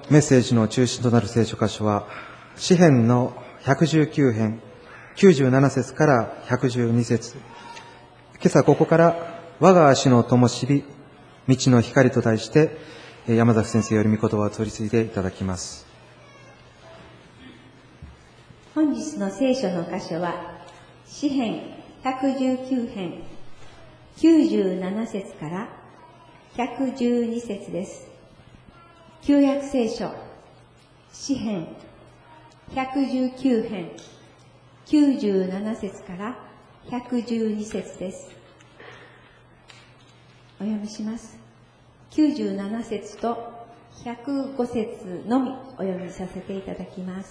メッセージの中心となる聖書箇所は、詩編の119編、97節から112節。今朝ここから、我が足の灯火、道の光と題して、山崎先生より御言葉を取り次いでいただきます。 本日の聖書の箇所は、詩編119編、97節から112節です。旧約聖書、詩編119編、97節から112節です。お読みします。97節と105節のみお読みさせていただきます。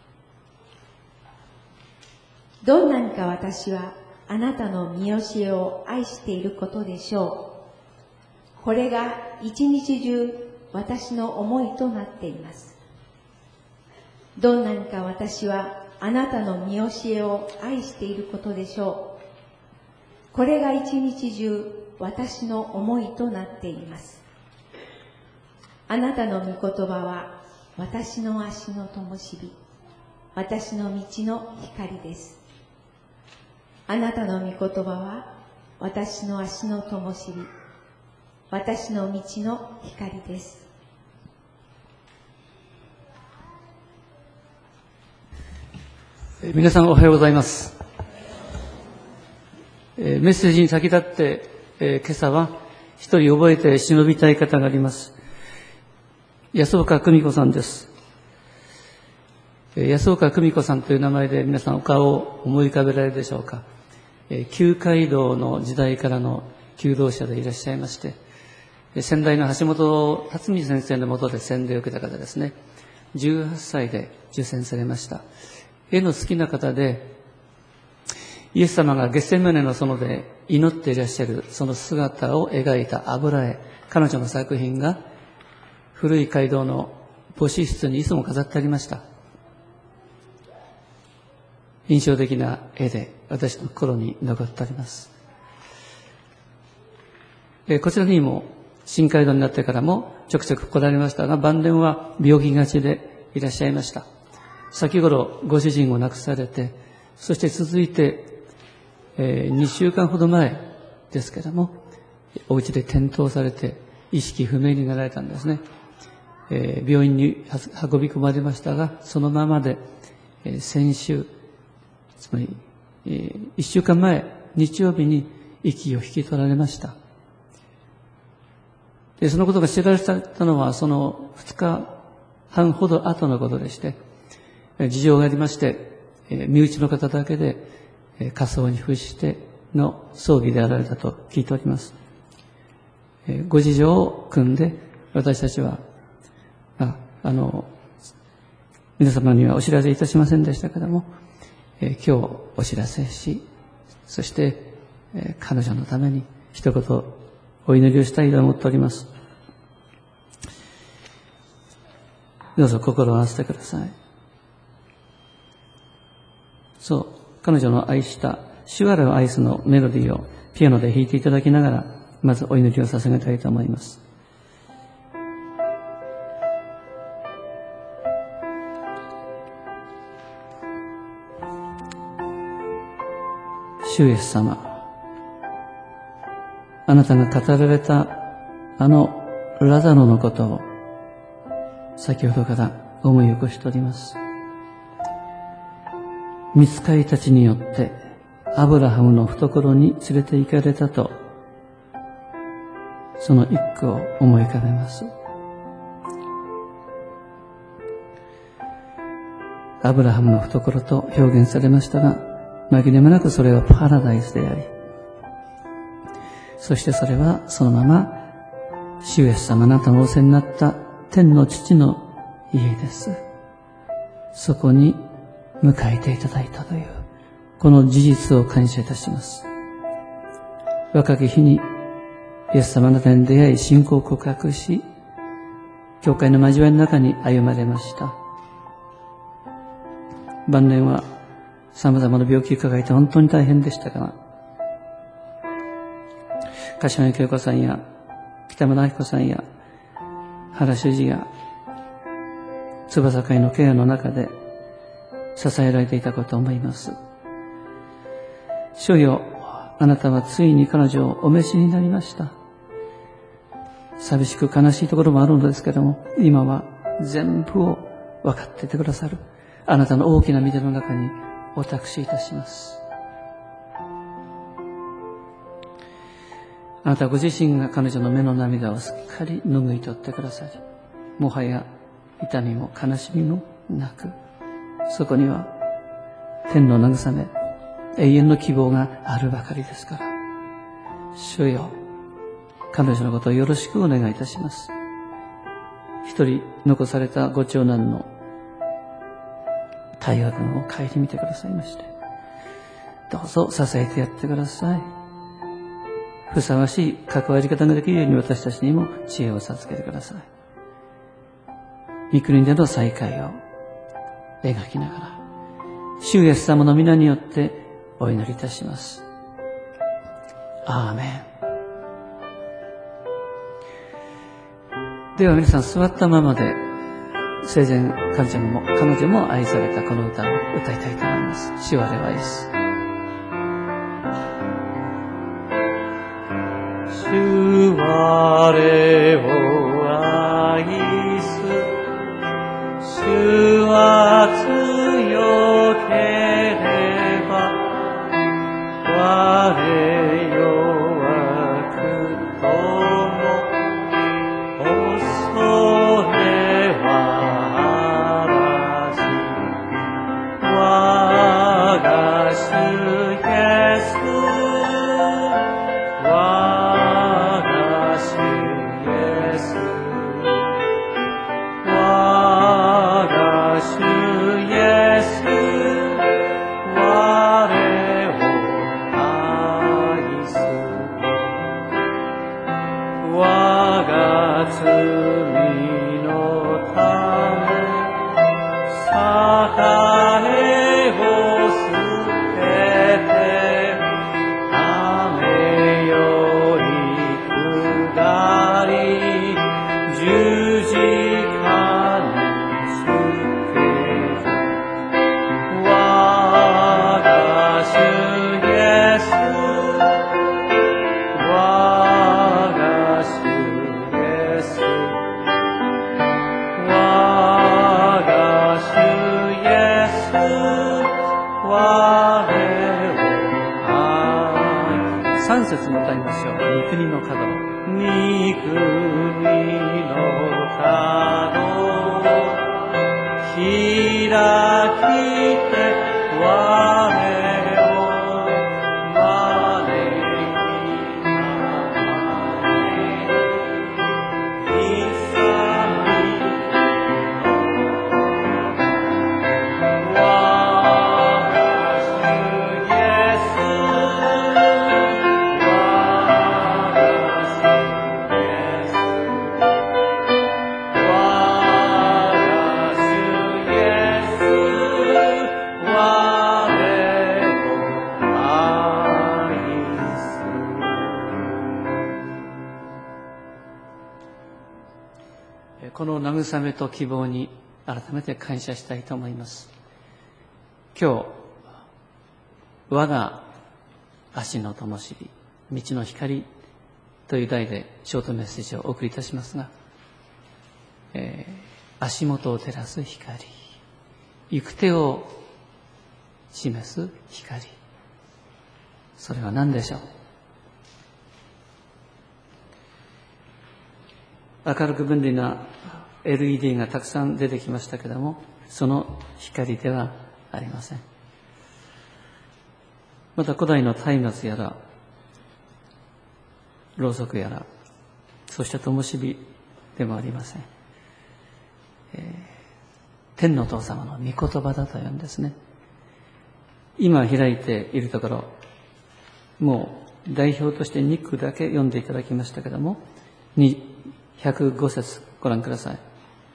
どんなにか私はあなたの見教えを愛していることでしょう。これが一日中私の思いとなっています。どんなにか私はあなたの見教えを愛していることでしょう。これが一日中私の思いとなっています。あなたの御言葉は私の足の灯火、私の道の光です。あなたの御言葉は私の足の灯火、私の道の光です。 皆さんおはようございます。メッセージに先立って、今朝は一人覚えて忍びたい方があります。安岡久美子さんです。安岡久美子さんという名前で皆さんお顔を思い浮かべられるでしょうか。旧街道の時代からの求道者でいらっしゃいまして、先代の橋本辰巳先生の下で洗礼を受けた方ですね。18歳で受洗されました。絵の好きな方で、イエス様がゲッセマネの園で祈っていらっしゃるその姿を描いた油絵、彼女の作品が古い街道の母子室にいつも飾ってありました。印象的な絵で私の心に残っております。こちらにも新街道になってからもちょくちょく来られましたが、晩年は病気がちでいらっしゃいました。先頃ご主人を亡くされて、そして続いて、2週間ほど前ですけれども、お家で転倒されて意識不明になられたんですね。病院に運び込まれましたが、そのままで、先週、つまり、1週間前、日曜日に息を引き取られました。で、そのことが知られたのは、その2日半ほど後のことでして、事情がありまして、身内の方だけで、火葬に付しての葬儀であられたと聞いております。ご事情を組んで、私たちは、皆様にはお知らせいたしませんでしたけれども、今日お知らせし、そして、彼女のために一言お祈りをしたいと思っております。どうぞ心を合わせてください。そう、彼女の愛した主ある愛すのメロディーをピアノで弾いていただきながら、まずお祈りを捧げたいと思います。主イエス様、あなたが語られたあのラザロのことを先ほどから思い起こしております。御使いたちによってアブラハムの懐に連れて行かれたと、その一句を思い浮かべます。アブラハムの懐と表現されましたが、紛れもなくそれはパラダイスであり、そしてそれはそのまま主イエス様、あなたの仰せになった天の父の家です。そこに迎えていただいたというこの事実を感謝いたします。若き日にイエス様、あなたに出会い信仰を告白し、教会の交わりの中に歩まれました。晩年は様々な病気を抱えて本当に大変でしたが、柏木恵子さんや北村明子さんや原修二や翼飼いのケアの中で支えられていたことを思います。主よ、あなたはついに彼女をお召しになりました。寂しく悲しいところもあるのですけども、今は全部を分かっていてくださるあなたの大きな御手の中にお託しいたします。あなたご自身が彼女の目の涙をすっかり拭い取ってくださり、もはや痛みも悲しみもなく、そこには天の慰め、永遠の希望があるばかりですから、主よ、彼女のことをよろしくお願いいたします。一人残されたご長男の大河君を顧みてくださいまして、どうぞ支えてやってください。ふさわしい関わり方ができるように私たちにも知恵を授けてください。御国での再会を描きながら、主イエス様の皆によってお祈りいたします。アーメン。では皆さん座ったままで、生前彼女も愛されたこの歌を歌いたいと思います。主我を愛す。主我を愛す。主は強ければ我弱くとも恐れはあらず、我が主イエス、我が主イエス、我が主イエス、我を愛す。我が罪のため栄を捨てて、雨より下り十字架につける。我が主イエス、我が主イエス、我が主イエス、我を愛。3節も歌いましょう。御国の角、御国の角開きて我を招きたまえ、潔我が主イエス、我が主イエス、我が主イエス、我を愛す。この慰めと希望に改めて感謝したいと思います。今日、我が足の灯火、道の光という題でショートメッセージをお送りいたしますが、足元を照らす光、行く手を示す光、それは何でしょう。明るく分離な LED がたくさん出てきましたけども、その光ではありません。また古代の松明やらろうそくやら、そうした灯火でもありません。天のお父様の御言葉だというんですね。今開いているところ、もう代表として2句だけ読んでいただきましたけども、105節ご覧ください。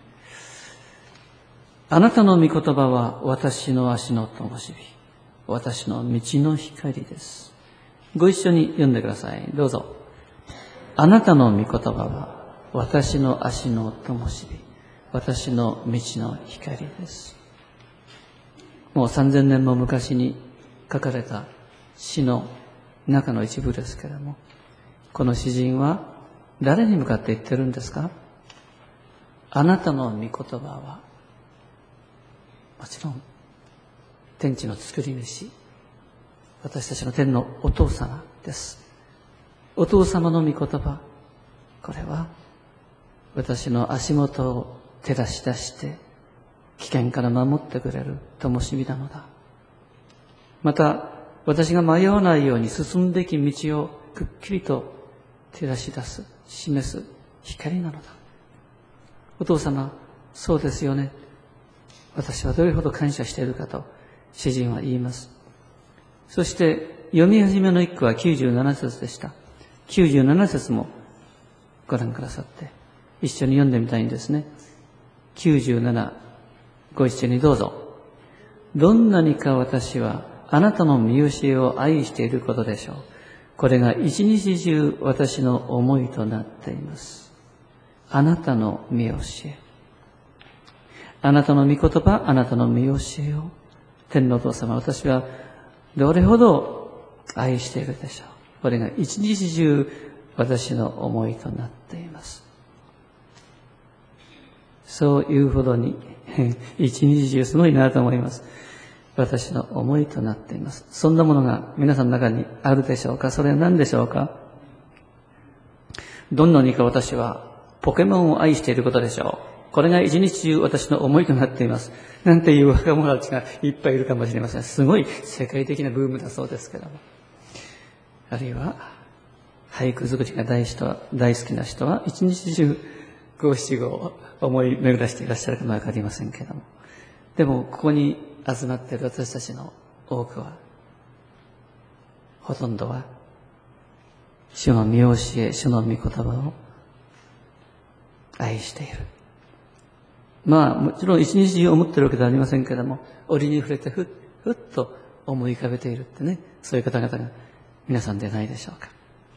あなたの御言葉は私の足の灯火、私の道の光です。ご一緒に読んでください。どうぞ。あなたの御言葉は私の足の灯火、 私の道の光です。もう3000年も昔に書かれた詩の中の一部ですけれども、この詩人は誰に向かって言ってるんですか？あなたの御言葉は、もちろん天地の作り主、私たちの天のお父様です。お父様の御言葉、これは私の足元を照らし出して危険から守ってくれる灯火なのだ。また私が迷わないように進むべき道をくっきりと照らし出す、示す光なのだ。お父様、そうですよね。私はどれほど感謝しているかと詩人は言います。そして読み始めの一句は97節でした。97節もご覧くださって一緒に読んでみたいんですね。97、ご一緒にどうぞ。どんなにか私はあなたの見教えを愛していることでしょう。これが一日中私の思いとなっています。あなたの見教え。あなたの御言葉、あなたの見教えを、天のお父様、私はどれほど愛しているでしょう。これが一日中私の思いとなっています。そういうほどに一日中すごいなと思います。私の思いとなっています。そんなものが皆さんの中にあるでしょうか？それは何でしょうか？どんなにか私はポケモンを愛していることでしょう。これが一日中私の思いとなっています。なんていう若者たちがいっぱいいるかもしれません。すごい世界的なブームだそうですけども。あるいは、俳句作りが大好きな人は一日中五七五を思い巡らしていらっしゃるかもわかりませんけども。でも、ここに集まっている私たちの多くは、ほとんどは、主の御教え、主の御言葉を愛している。まあ、もちろん一日中思っているわけではありませんけれども、折に触れてふっと思い浮かべているってね、そういう方々が皆さんでないでしょうか。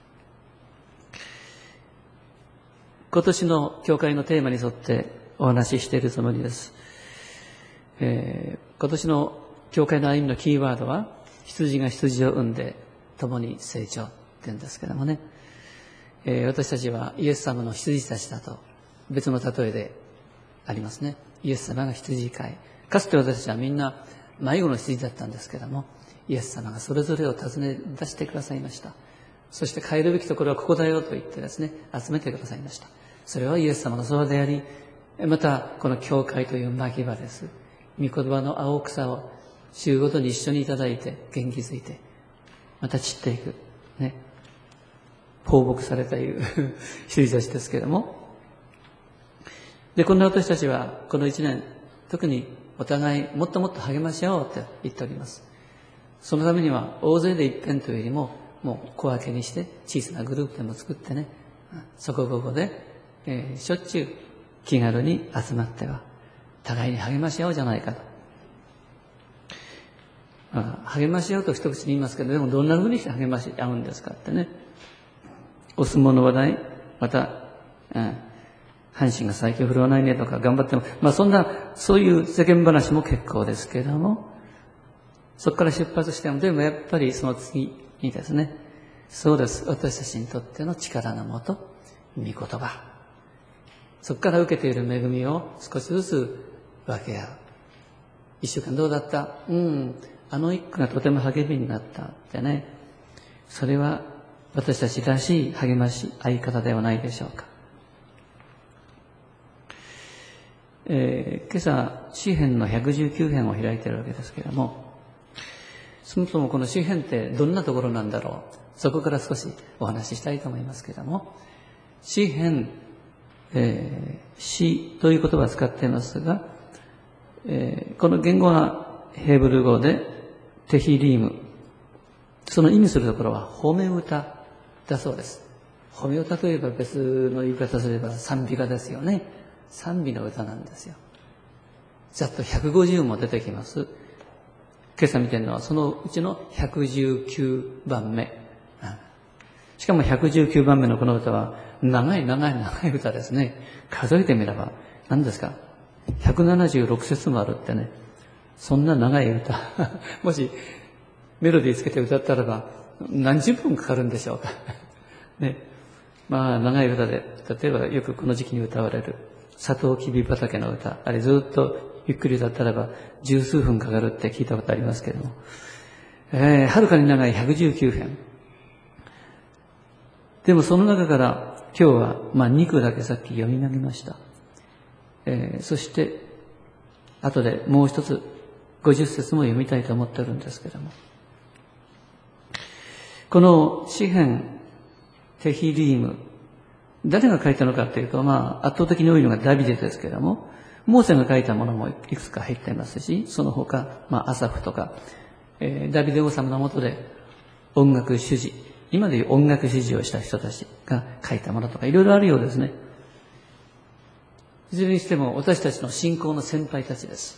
今年の教会のテーマに沿ってお話ししているつもりです。今年の教会の歩みのキーワードは、羊が羊を産んで共に成長って言うんですけどもね、私たちはイエス様の羊たちだと別の例えでありますね。イエス様が羊飼い。かつて私たちはみんな迷子の羊だったんですけども、イエス様がそれぞれを訪ね出してくださいました。そして帰るべきところはここだよと言ってですね、集めてくださいました。それはイエス様のそばであり、またこの教会という牧場です。御言葉の青草を週ごとに一緒にいただいて元気づいて、また散っていく。ね。放牧されたいう羊たちですけれども。で、こんな私たちはこの一年、特にお互いもっともっと励まし合おうと言っております。そのためには大勢で一遍というよりも、もう小分けにして小さなグループでも作ってね、そこここで、しょっちゅう気軽に集まっては、互いに励まし合おうじゃないかと。励まし合うと一口に言いますけど、でもどんな風にして励まし合うんですかってね。お相撲の話題、また、阪神が最近振るわないねとか頑張っても、そういう世間話も結構ですけれども、そこから出発しても、でもやっぱりその次にですね、そうです。私たちにとっての力のもと、御言葉。そこから受けている恵みを少しずつ分け合う。一週間どうだった？あの一句がとても励みになったってね。それは私たちらしい励まし合い方ではないでしょうか。今朝、詩編の119編を開いているわけですけれども、そもそもこの詩編ってどんなところなんだろう。そこから少しお話ししたいと思いますけれども、詩編、詩という言葉を使っていますが、この言語はヘブル語でテヒリーム。その意味するところは褒め歌だそうです。褒め歌といえば別の言い方すれば賛美歌ですよね。賛美の歌なんですよ。ざっと150も出てきます。今朝見てるのはそのうちの119番目。しかも119番目のこの歌は長い歌ですね。数えてみれば何ですか 176節もあるってね、そんな長い歌、もしメロディーつけて歌ったらば何十分かかるんでしょうか。ね、まあ長い歌で、例えばよくこの時期に歌われるサトウキビ畑の歌、あれずっとゆっくり歌ったらば十数分かかるって聞いたことありますけれども、はるかに長い119編。でもその中から今日は2句だけさっき読み上げました。そして後でもう一つ50節も読みたいと思っているんですけれども、この詩編テヒリーム、誰が書いたのかというと、圧倒的に多いのがダビデですけれども、モーセが書いたものもいくつか入っていますし、その他、アサフとか、ダビデ王様の下で音楽主事、今でいう音楽主事をした人たちが書いたものとかいろいろあるようですね。いずれにしても私たちの信仰の先輩たちです。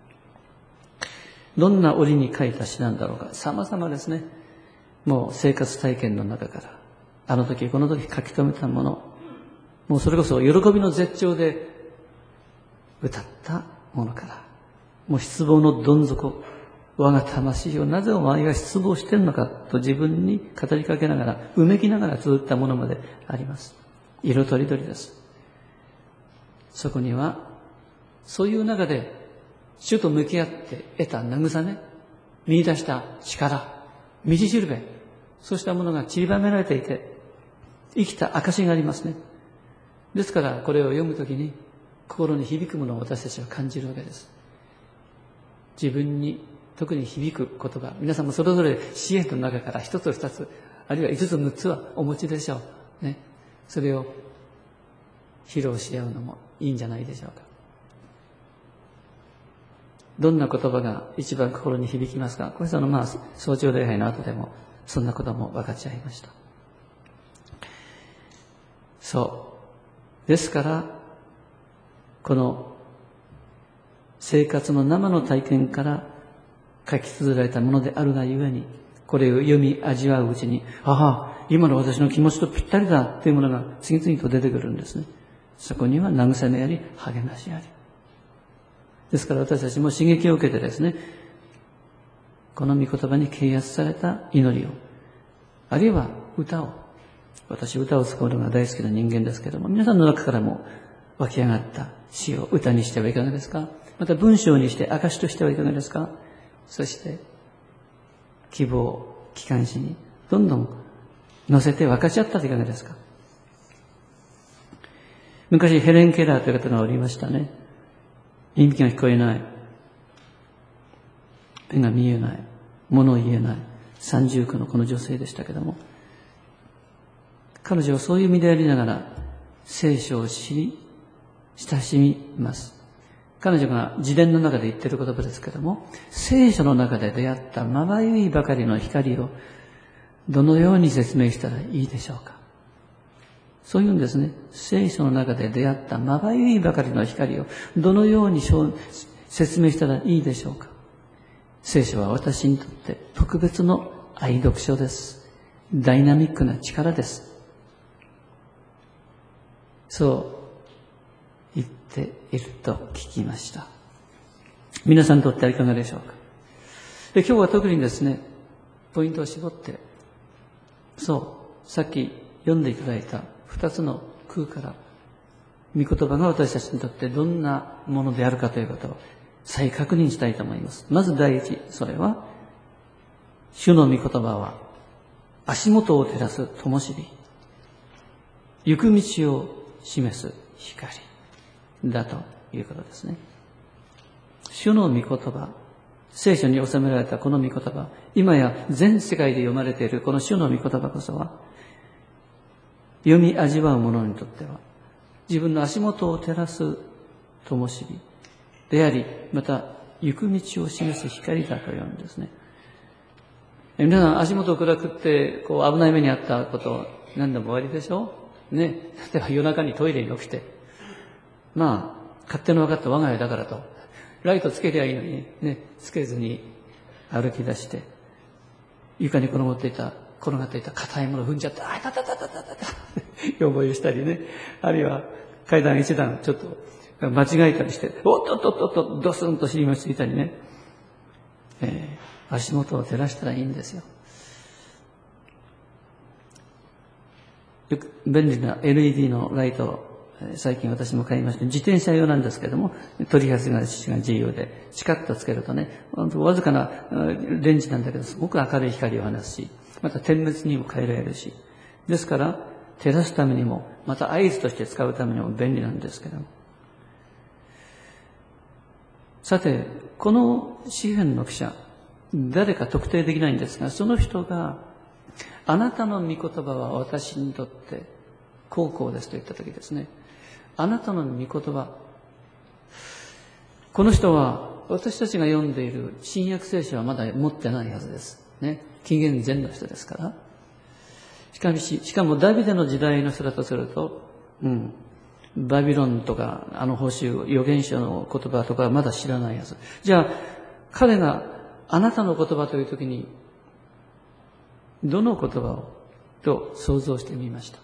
どんな折に書いた詩なんだろうか、様々ですね。もう生活体験の中から、あの時この時書き留めたもの、もうそれこそ喜びの絶頂で歌ったものから、もう失望のどん底、我が魂をなぜお前が失望しているのかと自分に語りかけながら、うめきながら綴ったものまであります。色とりどりです。そこには、そういう中で主と向き合って得た慰め、見出した力、道しるべ、そうしたものが散りばめられていて、生きた証がありますね。ですからこれを読むときに心に響くものを私たちは感じるわけです。自分に特に響く言葉、皆さんもそれぞれ詩篇の中から一つ二つ、あるいは五つ六つはお持ちでしょう。ね。それを披露し合うのもいいんじゃないでしょうか。どんな言葉が一番心に響きますか。これ早朝礼拝の後でもそんなことも分かち合いました。そう。ですから、この生活の生の体験から書き綴られたものであるがゆえに、これを読み味わううちに、今の私の気持ちとぴったりだというものが次々と出てくるんですね。そこには慰めあり、励ましあり。ですから私たちも刺激を受けてですね、この御言葉に啓発された祈りを、あるいは歌を、私歌を使うのが大好きな人間ですけれども、皆さんの中からも湧き上がった詩を歌にしてはいかがですか。また文章にして証としてはいかがですか。そして希望、機関誌にどんどん載せて分かち合ったらいかがですか。昔ヘレン・ケラーという方がおりましたね。耳が聞こえない、目が見えない、物を言えない三重苦のこの女性でしたけども、彼女はそういう身でありながら聖書を知り親しみます。彼女が自伝の中で言っている言葉ですけども、聖書の中で出会ったまばゆいばかりの光をどのように説明したらいいでしょうか。そういうんですね。聖書の中で出会ったまばゆいばかりの光をどのように説明したらいいでしょうか。聖書は私にとって特別の愛読書です。ダイナミックな力です。そう言っていると聞きました。皆さんにとってはいかがでしょうか。で、今日は特にですね、ポイントを絞って、さっき読んでいただいた二つの空から、御言葉が私たちにとってどんなものであるかということを再確認したいと思います。まず第一、それは、主の御言葉は足元を照らす灯火、行く道を示す光だということですね。主の御言葉、聖書に収められたこの御言葉、今や全世界で読まれているこの主の御言葉こそは、読み味わう者にとっては、自分の足元を照らす灯火であり、また行く道を示す光だというんですね。皆さん足元を暗くって危ない目にあったこと何でも終わりでしょね。例えば夜中にトイレに起きて、勝手の分かった我が家だからとライトつけりゃいいのにね、つけずに歩き出して床に転がっていた硬いものを踏んじゃって、たたたたたたた要望したりね、あるいは階段一段ちょっと間違えたりして、おっとっとっとっと、ドスンと尻餅ついたりね、足元を照らしたらいいんですよ。便利な LED のライトを最近私も買いまして、自転車用なんですけども、取り外しが自由で、チカッとつけるとね、わずかなレンジなんだけど、すごく明るい光を放つし、また点滅にも変えられるし、ですから、照らすためにも、また合図として使うためにも便利なんですけども。さて、この詩篇の記者、誰か特定できないんですが、その人が、あなたの御言葉は私にとって高校ですと言ったときですね。あなたの御言葉。この人は私たちが読んでいる新約聖書はまだ持ってないはずです。ね。紀元前の人ですから。しかもダビデの時代の人だとすると、バビロンとか報酬、預言者の言葉とかはまだ知らないはず。じゃあ、彼があなたの言葉というときに、どの言葉をと想像してみました。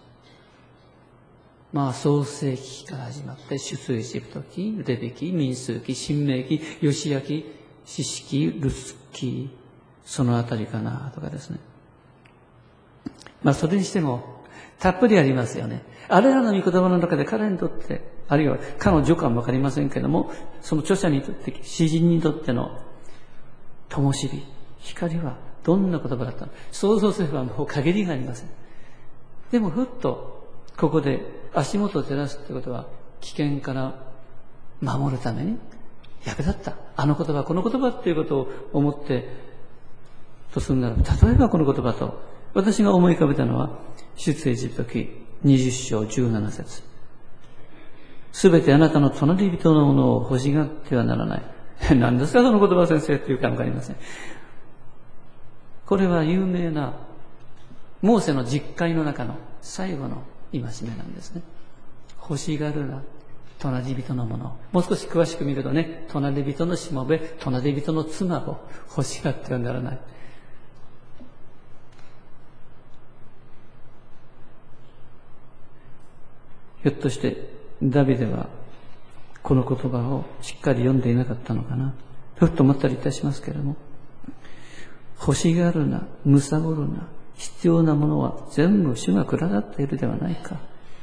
創世記から始まって、出エジプト記、レビ記、民数記、申命記、ヨシヤ記、士師記、ルツ記、そのあたりかなとかですね。それにしても、たっぷりありますよね。あれらの御言葉の中で彼にとって、あるいは彼女かもわかりませんけれども、その著者にとって、詩人にとっての灯火、光はどんな言葉だったのか、想像すればもう限りがありません。でもふっとここで足元を照らすってことは危険から守るために役立った。あの言葉、この言葉っていうことを思ってとするならば、例えばこの言葉と私が思い浮かべたのは出エジプト記20章17節。すべてあなたの隣人のものを欲しがってはならない。何ですかその言葉先生っていうかわかりません。これは有名なモーセの実会の中の最後の戒めなんですね。欲しがるな、隣人のもの。もう少し詳しく見るとね、隣人のしもべ、隣人の妻を欲しがってはならない。ひょっとしてダビデはこの言葉をしっかり読んでいなかったのかな。ふっと思ったりいたしますけれども、欲しがるな、貪るな、必要なものは全部主が蔵だっているではないか。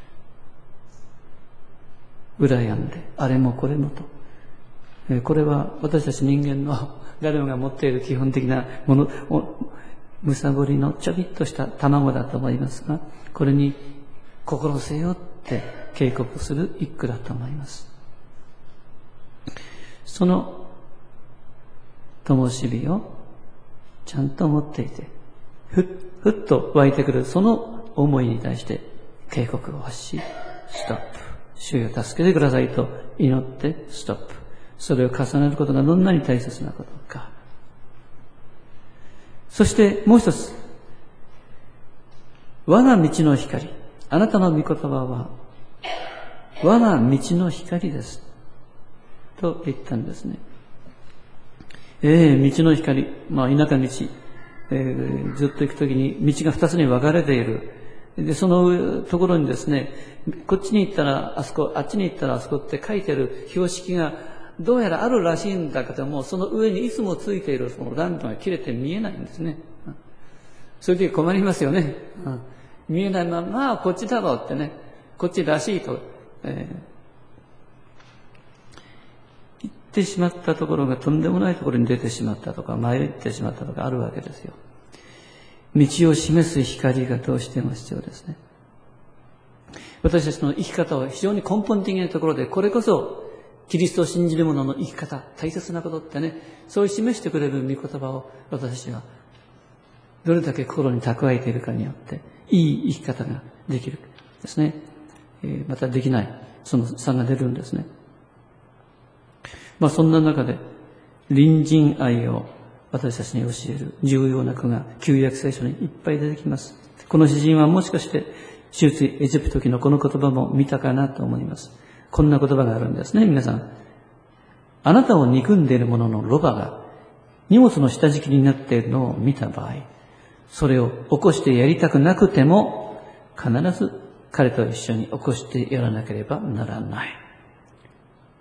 羨んで、あれもこれもと。これは私たち人間の誰もが持っている基本的なもの、むさぼりのちょびっとした卵だと思いますが、これに心せよって警告する一句だと思います。その灯火をちゃんと持っていて、ふっと湧いてくるその思いに対して警告を発し、ストップ。主よ助けてくださいと祈ってストップ。それを重ねることがどんなに大切なことか。そしてもう一つ。我が道の光。あなたの御言葉は我が道の光です。と言ったんですね。道の光。田舎道。ずっと行くときに道が二つに分かれている。で、そのところにですね、こっちに行ったらあそこ、あっちに行ったらあそこって書いてる標識がどうやらあるらしいんだけども、その上にいつもついているそのランプが切れて見えないんですね。そういう時困りますよね。見えないまま、こっちだろうってね、こっちらしいと、言ってしまったところがとんでもないところに出てしまったとか、迷ってしまったとかあるわけですよ。道を示す光がどうしても必要ですね。私たちの生き方は非常に根本的なところで、これこそキリストを信じる者の生き方、大切なことってね、そう示してくれる御言葉を私たちはどれだけ心に蓄えているかによって、いい生き方ができるですね。またできない、その差が出るんですね。そんな中で、隣人愛を私たちに教える重要な句が旧約聖書にいっぱい出てきます。この詩人はもしかして出エジプト記のこの言葉も見たかなと思います。こんな言葉があるんですね、皆さん。あなたを憎んでいる者のロバが荷物の下敷きになっているのを見た場合、それを起こしてやりたくなくても必ず彼と一緒に起こしてやらなければならない。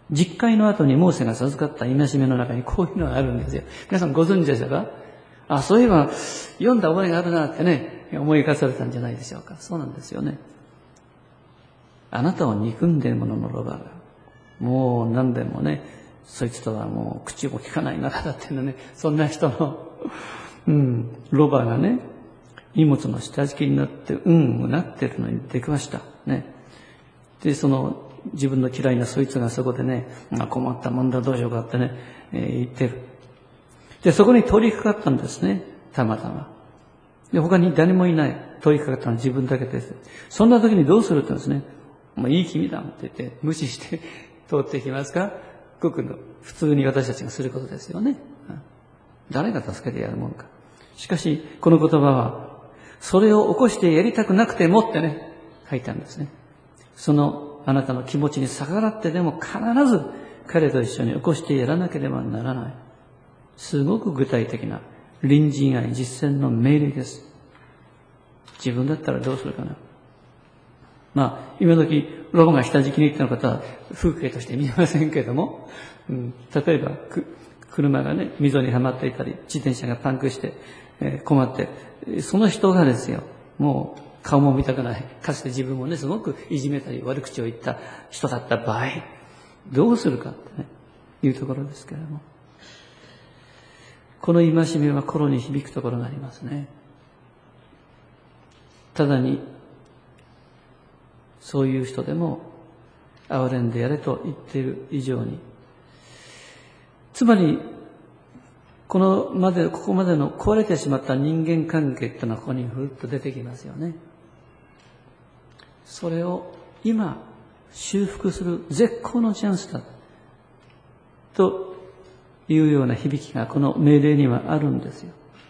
実会の後にモーセが授かった戒めの中にこういうのがあるんですよ。皆さんご存知でしょうか？あ、そういえば読んだ覚えがあるなってね、思い浮かされたんじゃないでしょうか。そうなんですよね。あなたを憎んでいる者のロバが、もう何べんもね、そいつとはもう口も聞かない仲だっていうのね、そんな人の、ロバがね、荷物の下敷きになって、なってるのに出くわした。ね。で、その、自分の嫌いなそいつがそこでね、困ったもんだどうしようかってね、言ってる。で、そこに通りかかったんですね、たまたま。で、他に誰もいない。通りかかったのは自分だけです。そんな時にどうするって言うんですね。もういい気味だって言って無視して通っていきますか？ごくの普通に私たちがすることですよね。誰が助けてやるもんか。しかし、この言葉は、それを起こしてやりたくなくてもってね、書いてあるんですね。そのあなたの気持ちに逆らってでも必ず彼と一緒に起こしてやらなければならない。すごく具体的な隣人愛実践の命令です。自分だったらどうするかな。今時、ロバが下敷きに行ったことは風景として見えませんけれども、例えば、車がね、溝にはまっていたり、自転車がパンクして、困って、その人がですよ、もう顔も見たくない。かつて自分もね、すごくいじめたり悪口を言った人だった場合、どうするかってね、いうところですけれども。この戒めは心に響くところがありますね。ただに、そういう人でも、憐れんでやれと言っている以上に、つまり、ここまでの壊れてしまった人間関係っていうのはここにふっと出てきますよね。それを今、修復する絶好のチャンスだ。というような響きがこの命令にはあるんですよ。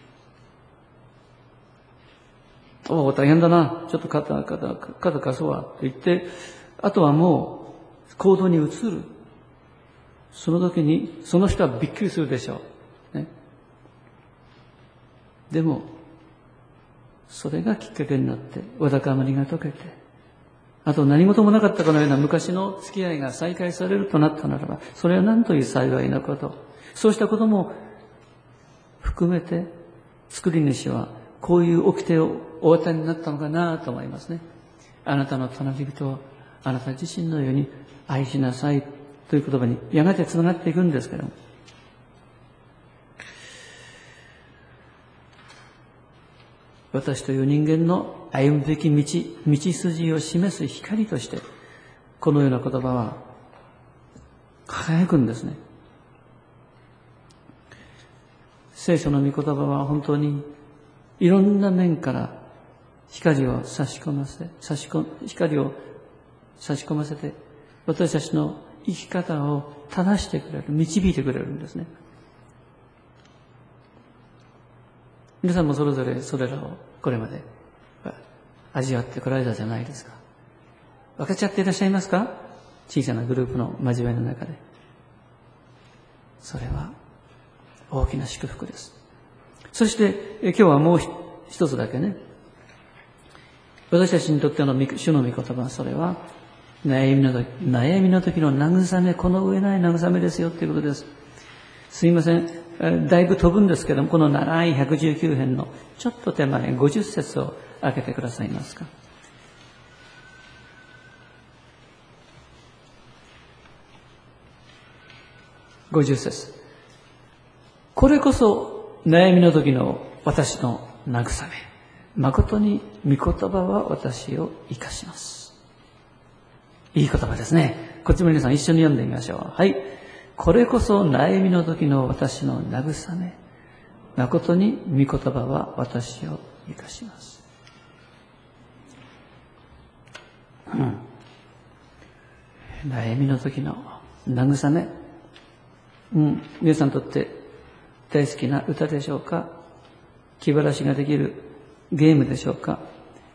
大変だな。ちょっと肩貸そうわ。と言って、あとはもう行動に移る。その時に、その人はびっくりするでしょう。ね。でも、それがきっかけになって、わだかまりが解けて、あと何事もなかったかのような昔の付き合いが再開されるとなったならば、それは何という幸いなこと。そうしたことも含めて、作り主はこういう掟をお与えになったのかなと思いますね。あなたの隣人をあなた自身のように愛しなさいという言葉にやがてつながっていくんですけども。私という人間の歩むべき道筋を示す光として、このような言葉は輝くんですね。聖書の御言葉は本当にいろんな面から光を差し込ませて、私たちの生き方を正してくれる、導いてくれるんですね。皆さんもそれぞれそれらをこれまで味わってこられたじゃないですか。分かち合っていらっしゃいますか？小さなグループの交わりの中で。それは大きな祝福です。そして今日はもう一つだけね、私たちにとっての主の御言葉、それは悩みの時の慰め、この上ない慰めですよということです。すいません。だいぶ飛ぶんですけども、この長い119編のちょっと手前、50節を開けてくださいますか。50節。これこそ悩みの時の私の慰め。誠に御言葉は私を生かします。いい言葉ですね。こっちも皆さん一緒に読んでみましょう。はい。これこそ悩みの時の私の慰め。誠に御言葉は私を生かします。悩みの時の慰め。皆さんにとって大好きな歌でしょうか？気晴らしができるゲームでしょうか？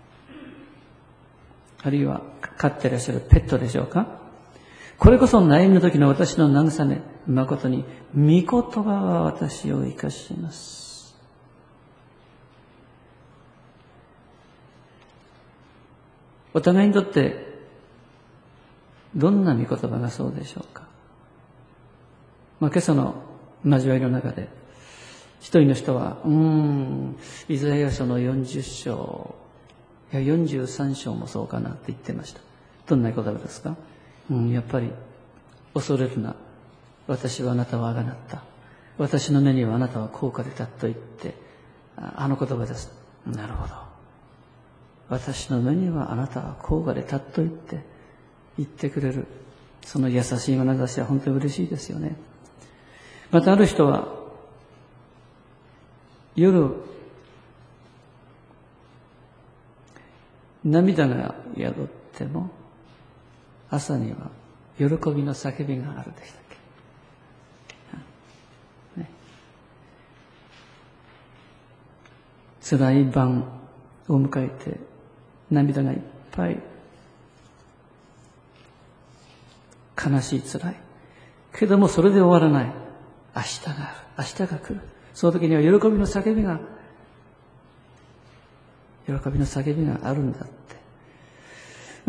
あるいは飼っていらっしゃるペットでしょうか？これこそ悩みの時の私の慰め、誠に御言葉は私を生かします。お互いにとってどんな御言葉がそうでしょうか？ 今朝の交わりの中で、一人の人は、イザヤ書の40章、いや43章もそうかなって言ってました。どんな言葉ですか？やっぱり、恐れるな。私はあなたをあがなった。私の目にはあなたは高価でたと言って、あの言葉です。なるほど。私の目にはあなたは高価でたと言ってくれる。その優しい眼差しは本当に嬉しいですよね。またある人は、夜、涙が宿っても、朝には喜びの叫びがあるでしたっけ、ね、辛い晩を迎えて涙がいっぱい、悲しい辛いけどもそれで終わらない。明日がある、明日が来る。その時には喜びの叫びがあるんだって、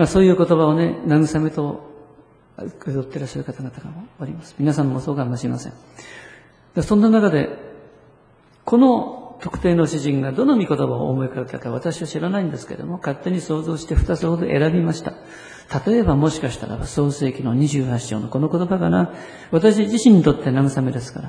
そういう言葉をね、慰めと受け取っていらっしゃる方々がおります。皆さんもそうかもしれません。そんな中で、この特定の詩人がどの御言葉を思い浮かべたか私は知らないんですけれども、勝手に想像して2つほど選びました。例えばもしかしたら創世記の28章のこの言葉かな。私自身にとって慰めですから。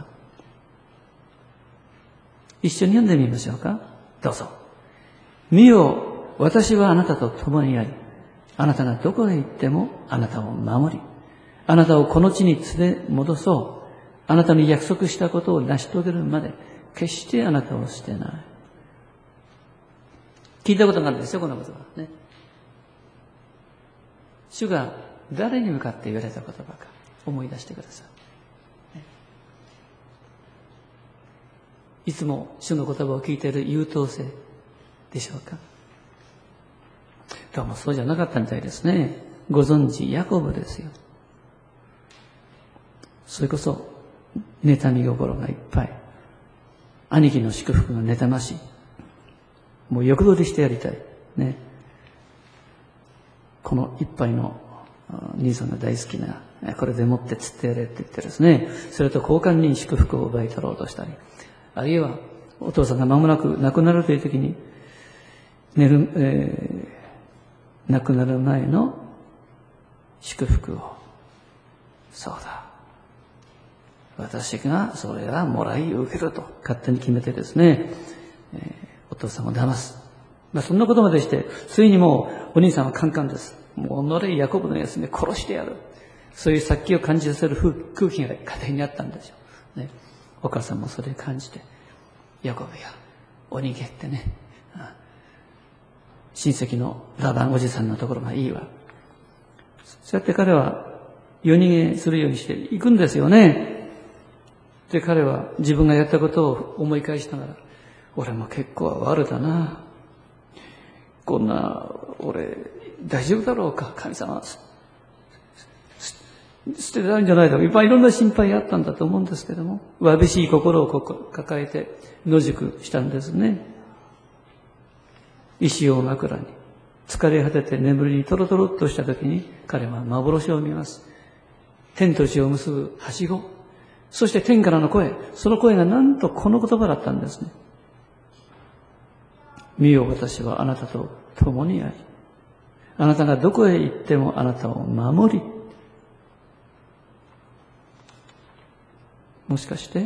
一緒に読んでみましょうか。どうぞ。見よ、私はあなたと共にあり、あなたがどこへ行ってもあなたを守り、あなたをこの地に連れ戻そう。あなたに約束したことを成し遂げるまで、決してあなたを捨てない。聞いたことがあるんですよ、この言葉ね。主が誰に向かって言われた言葉か思い出してください。いつも主の言葉を聞いている優等生でしょうか。どうもそうじゃなかったみたいですね。ご存知、ヤコブですよ。それこそ、妬み心がいっぱい。兄貴の祝福が妬ましい。もう欲取りしてやりたい。ね。この一杯の兄さんが大好きな、これでもって釣ってやれって言ってですね、それと交換に祝福を奪い取ろうとしたり、あるいはお父さんが間もなく亡くなるという時に、亡くなる前の祝福を、そうだ、私がそれはもらい受けると勝手に決めてですね、お父さんを騙す。そんなことまでして、ついにもうお兄さんはカンカンです。もう己ヤコブのやつに殺してやる。そういう殺気を感じさせる空気が家庭にあったんでしょう。ね、お母さんもそれを感じて、ヤコブや、お逃げってね、親戚のラバンおじさんのところがいいわ。そうやって彼は夜逃げするようにして行くんですよね。で、彼は自分がやったことを思い返しながら、俺も結構悪だな。こんな、俺、大丈夫だろうか、神様。捨てたんじゃないだろう。いっぱいいろんな心配があったんだと思うんですけども、わびしい心を抱えて野宿したんですね。石を枕に、疲れ果てて眠りにトロトロっとした時に、彼は幻を見ます。天と地を結ぶはしご。そして天からの声。その声がなんとこの言葉だったんですね。見よ、私はあなたと共にあり、あなたがどこへ行ってもあなたを守り。もしかして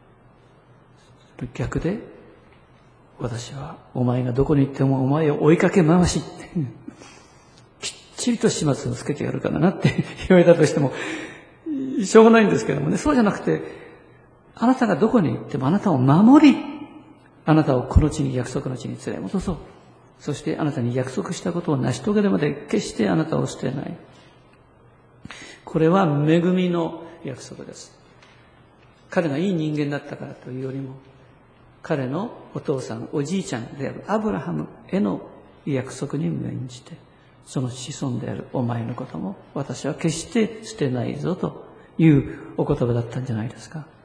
逆で、私はお前がどこに行ってもお前を追いかけ回しきっちりと始末をつけてやるからなって言われたとしてもしょうがないんですけどもね。そうじゃなくて、あなたがどこに行ってもあなたを守り、あなたをこの地に、約束の地に連れ戻そう。そしてあなたに約束したことを成し遂げるまで決してあなたを捨てない。これは恵みの約束です。彼がいい人間だったからというよりも、彼のお父さん、おじいちゃんであるアブラハムへの約束に免じて、その子孫であるお前のことも私は決して捨てないぞというお言葉だったんじゃないですか。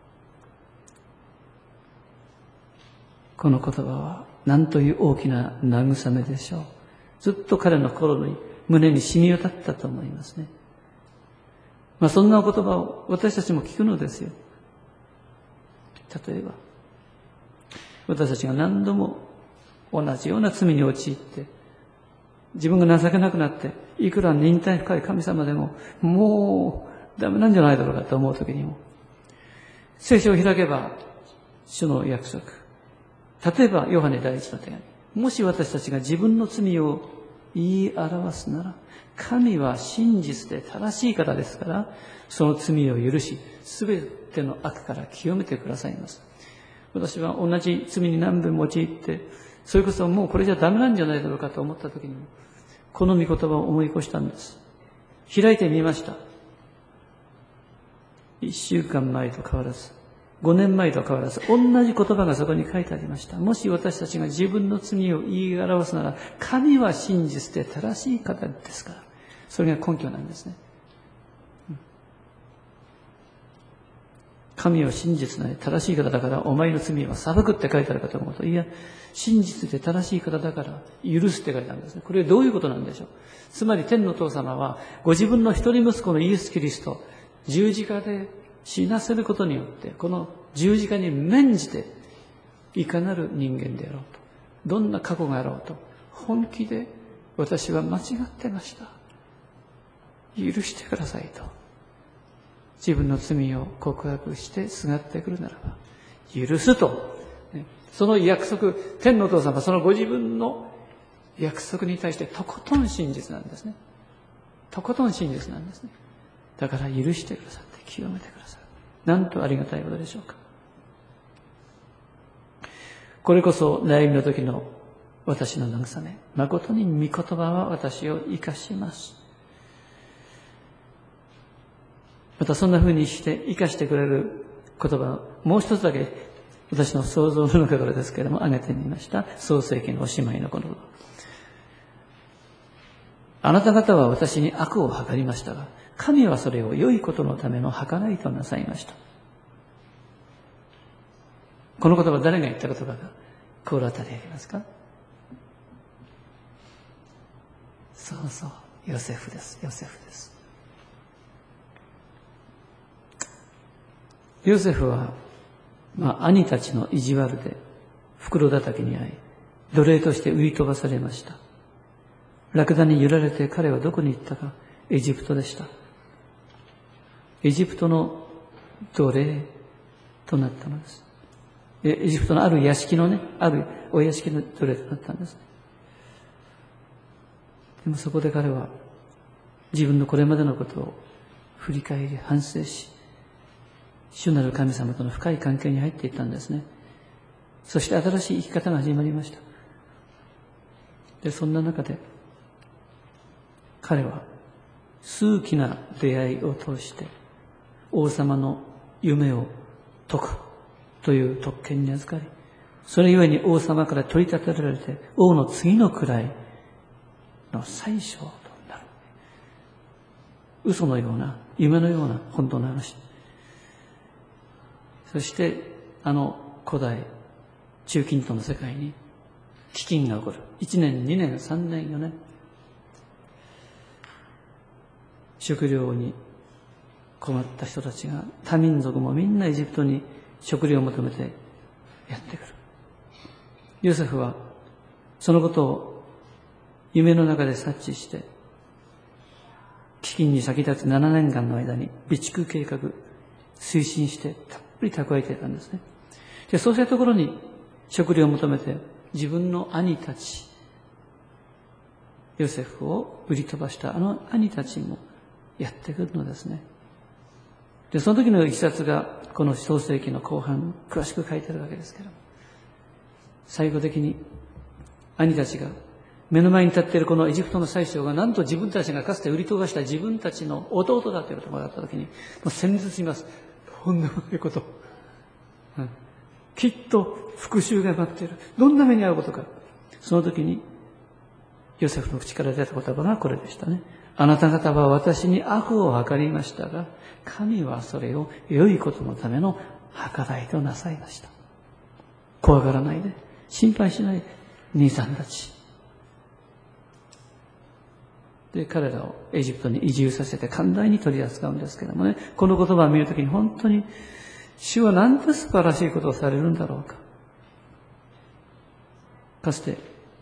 この言葉は何という大きな慰めでしょう。ずっと彼の心に、胸に染み渡ったと思いますね。 そんな言葉を私たちも聞くのですよ。例えば、私たちが何度も同じような罪に陥って、自分が情けなくなって、いくら忍耐深い神様でも、もうダメなんじゃないだろうかと思うときにも、聖書を開けば、主の約束。例えば、ヨハネ第一の手紙。もし私たちが自分の罪を言い表すなら、神は真実で正しい方ですから、その罪を許し、すべての悪から清めてくださいます。私は同じ罪に何度も陥って、それこそもうこれじゃダメなんじゃないだろうかと思ったときにも、この御言葉を思い越したんです。開いてみました。1週間前と変わらず、5年前と変わらず、同じ言葉がそこに書いてありました。もし私たちが自分の罪を言い表すなら、神は真実で正しい方ですから。それが根拠なんですね。神は真実で正しい方だから、お前の罪は裁くって書いてあるかと思うと、いや、真実で正しい方だから許すって書いてあるんですね。これはどういうことなんでしょう。つまり天のお父様は、ご自分の一人息子のイエス・キリスト、十字架で死なせることによって、この十字架に免じて、いかなる人間であろうと、どんな過去があろうと、本気で私は間違ってました。許してくださいと。自分の罪を告白してすがってくるならば、許すと。その約束、天のお父様はそのご自分の約束に対してとことん真実なんですね。とことん真実なんですね。だから許してくださって、清めてくださる。なんとありがたいことでしょうか。これこそ悩みの時の私の慰め。誠に御言葉は私を生かします。またそんな風にして生かしてくれる言葉をもう一つだけ私の想像の中からですけれども挙げてみました。創世記のおしまいのこの言葉。あなた方は私に悪を計りましたが、神はそれを良いことのための計らいとなさいました。この言葉誰が言った言葉か心当たりありますか？そうそう、ヨセフです。ヨセフです。ヨセフは、兄たちの意地悪で袋叩きに遭い、奴隷として売り飛ばされました。ラクダに揺られて彼はどこに行ったか、エジプトでした。エジプトの奴隷となったのです。エジプトのある屋敷のね、あるお屋敷の奴隷となったんです。でもそこで彼は自分のこれまでのことを振り返り反省し、主なる神様との深い関係に入っていったんですね。そして新しい生き方が始まりました。で、そんな中で彼は数奇な出会いを通して王様の夢を解くという特権に預かり、それゆえに王様から取り立てられて王の次の位の宰相となる。嘘のような夢のような本当の話。そして古代中近東の世界に飢饉が起こる。1年、2年、3年、4年。食料に困った人たちが、他民族もみんなエジプトに食料を求めてやってくる。ヨセフはそのことを夢の中で察知して、飢饉に先立つ7年間の間に備蓄計画推進してたっぷり蓄えていたんですね。で、そうしたところに食料を求めて自分の兄たち、ヨセフを売り飛ばした兄たちもやってくるのですね。で、その時のいきさつがこの創世記の後半詳しく書いてあるわけですけども、最後的に兄たちが目の前に立っているこのエジプトの宰相がなんと自分たちがかつて売り飛ばした自分たちの弟だということが分かった時に、もう戦慄します。とんでもないこと。きっと復讐が待っている。どんな目に遭うことか。その時にヨセフの口から出た言葉がこれでしたね。あなた方は私に悪を計りましたが、神はそれを良いことのための計らいとなさいました。怖がらないで、心配しないで、兄さんたち。 で、彼らをエジプトに移住させて寛大に取り扱うんですけどもね、この言葉を見るときに本当に、主はなんて素晴らしいことをされるんだろうか。かつて、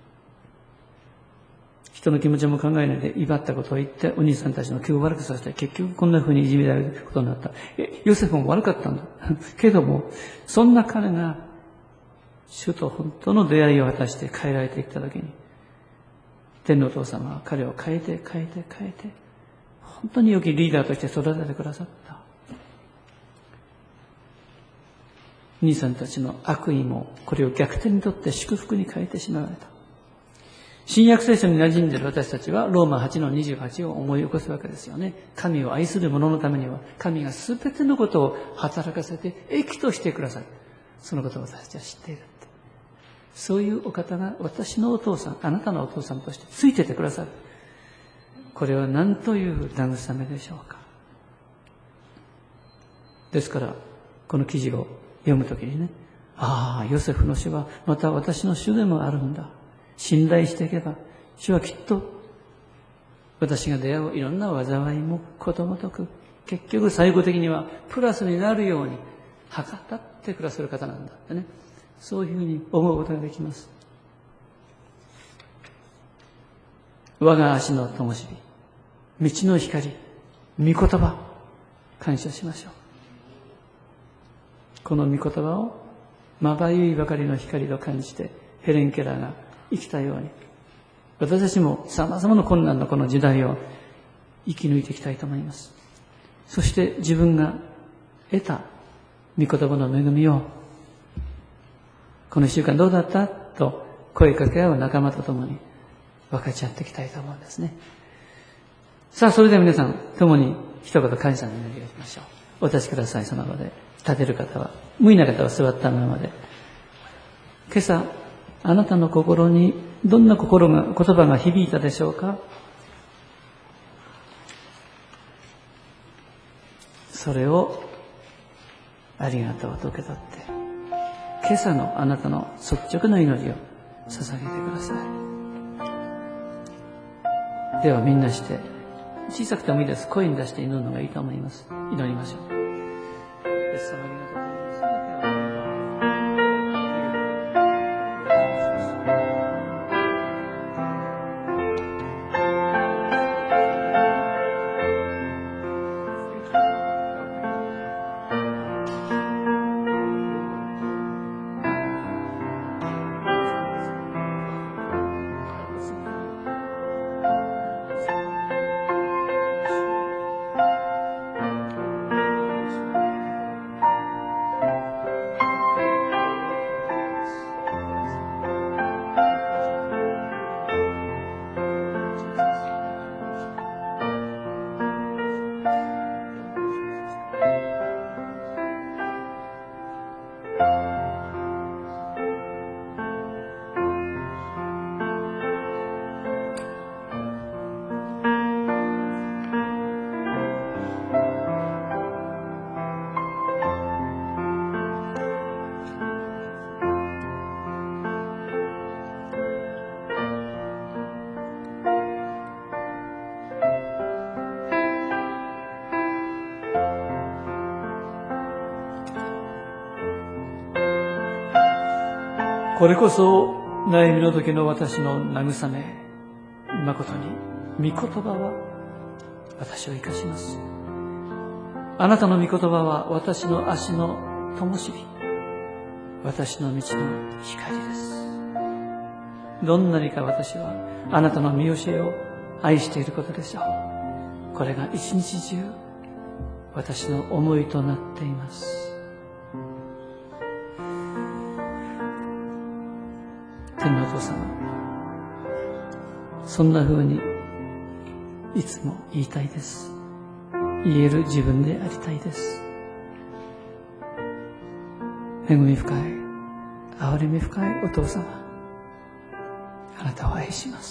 人の気持ちも考えないで威張ったことを言って、お兄さんたちの気を悪くさせて、結局こんな風にいじめられることになった。ヨセフも悪かったんだ。けども、そんな彼が、主と本当の出会いを果たして変えられていったときに、天のお父様は彼を変えて、本当に良きリーダーとして育ててくださった。兄さんたちの悪意もこれを逆転にとって祝福に変えてしまわれた。新約聖書に馴染んでいる私たちはローマ 8-28 を思い起こすわけですよね。神を愛する者のためには神がすべてのことを働かせて益としてください。そのことを私たちは知っている。そういうお方が私のお父さん、あなたのお父さんとしてついててくださる。これは何という慰めでしょうか。ですから、この記事を読むときにね、ヨセフの主はまた私の主でもあるんだ。信頼していけば、主はきっと私が出会ういろんな災いもことごとく、結局最後的にはプラスになるように計らってくださる方なんだってね。そういうふうに思うことができます。我が足の灯火、道の光、御言葉、感謝しましょう。この御言葉をまばゆいばかりの光と感じてヘレン・ケラーが生きたように、私たちも様々な困難のこの時代を生き抜いていきたいと思います。そして自分が得た御言葉の恵みを、この一週間どうだったと声かけ合う仲間と共に分かち合っていきたいと思うんですね。さあ、それでは皆さん共に一言感謝の祈りをしましょう。お立ちください。その場で立てる方は、無理な方は座ったままで。今朝あなたの心にどんな言葉が響いたでしょうか。それをありがとうと受け取って、今朝のあなたの率直な祈りを捧げてください。ではみんなして小さくてもいいです。声に出して祈るのがいいと思います。祈りましょう。イエス様ありがとうございます。これこそ悩みの時の私の慰め、誠に御言葉は私を生かします。あなたの御言葉は私の足の灯火、私の道の光です。どんなにか私はあなたの見教えを愛していることでしょう。これが一日中私の思いとなっています。天のお父様、そんな風にいつも言いたいです。言える自分でありたいです。恵み深い、憐れみ深いお父様、あなたを愛します。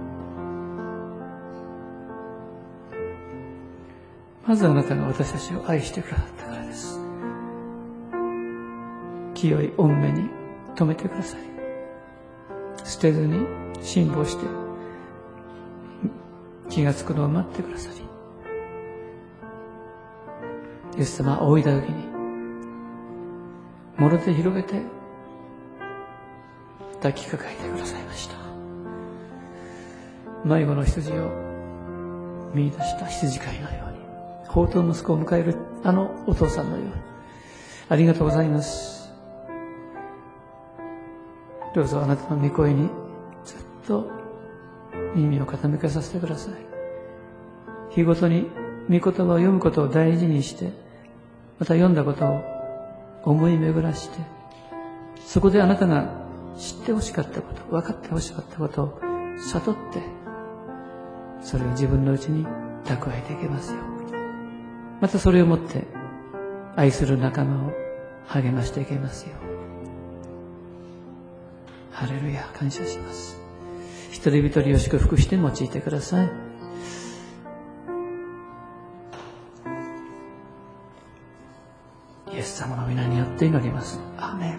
まずあなたが私たちを愛してくださったからです。清い御目に留めてください。捨てずに辛抱して気がつくのを待ってくださり、イエス様は仰いだ時にもろ手広げて抱きかかえてくださいました。迷子の羊を見出した羊飼いのように、放蕩息子を迎えるあのお父さんのように、ありがとうございます。どうぞあなたの御声にずっと耳を傾けさせてください。日ごとに御言葉を読むことを大事にして、また読んだことを思い巡らして、そこであなたが知ってほしかったこと、分かってほしかったことを悟って、それを自分のうちに蓄えていけますよ。またそれをもって愛する仲間を励ましていけますよ。ハレルヤ、感謝します。一人一人を祝福して用いてください。イエス様の皆によって祈ります。アーメン。